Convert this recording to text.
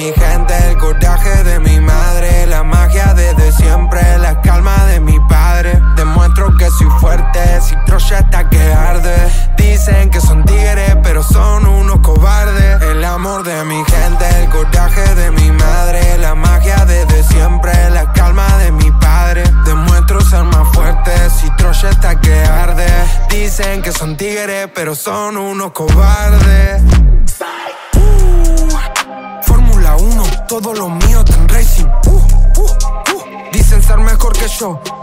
mi gente, el coraje de mi madre, la magia desde siempre, la calma de mi padre. Demuestro que soy fuerte, si Troya está que arde. Dicen que son tigres, pero son unos cobardes. El amor de mi gente, el coraje de mi madre, la magia desde siempre, la calma de mi padre. Demuestro ser más fuerte, si Troya está que arde. Dicen que son tigres, pero son unos cobardes. Fórmula 1, todo lo mío está en racing. Dicen ser mejor que yo,